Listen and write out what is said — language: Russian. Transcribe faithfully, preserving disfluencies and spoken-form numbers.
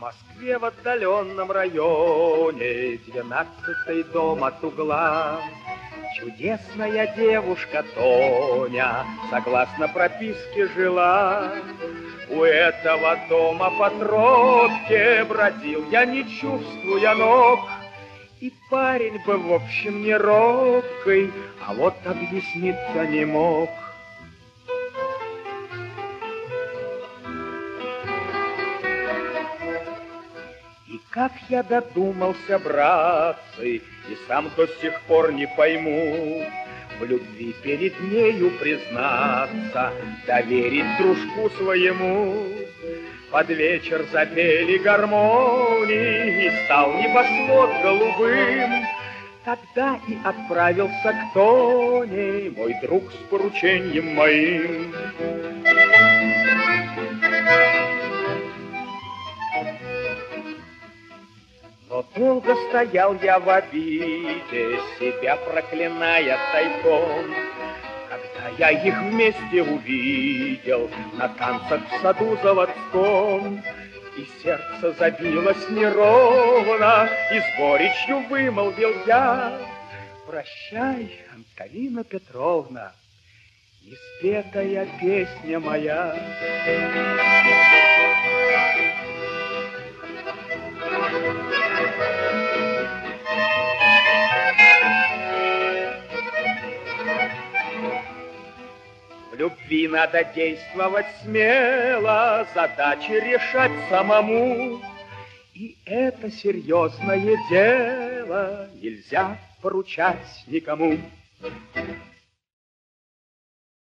Москве в отдаленном районе, двенадцатый дом от угла, чудесная девушка Тоня, согласно прописке, жила. У этого дома по тропке бродил я, не чувствуя ног, и парень бы, в общем, не робкой, а вот объясниться не мог. И как я додумался, братцы, и сам до сих пор не пойму, в любви перед нею признаться, доверить дружку своему. Под вечер запели гармонии, и стал небосвод голубым. Тогда и отправился к Тоне мой друг с поручением моим. Но долго стоял я в обиде, себя проклиная тайком, когда я их вместе увидел на танцах в саду заводском. И сердце забилось неровно, и с горечью вымолвил я: прощай, Антонина Петровна, неспетая песня моя. В любви надо действовать смело, задачи решать самому. И это серьезное дело нельзя поручать никому.